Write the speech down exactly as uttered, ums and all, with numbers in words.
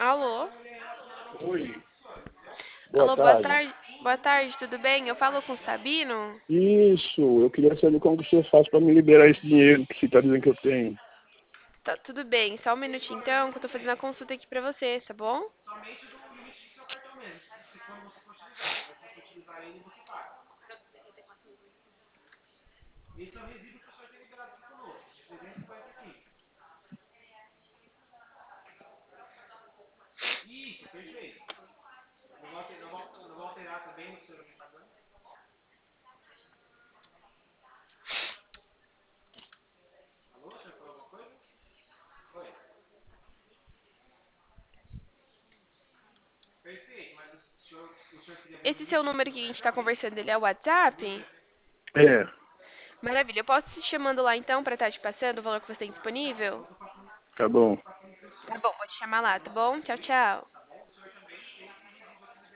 Alô? Oi, boa Alô, boa tarde. tarde. Boa tarde, tudo bem? Eu falo com o Sabino? Isso, eu queria saber como que você faz para me liberar esse dinheiro que você está dizendo que eu tenho. Tá, tudo bem. Só um minutinho então, que eu tô fazendo a consulta aqui pra você, tá bom? Esse seu número que a gente tá conversando, ele é o WhatsApp? É, Maravilha. Eu posso te chamando lá então pra estar te passando o valor que você tem disponível? tá bom. Tá bom, vou te chamar lá, tá bom? Tchau, tchau.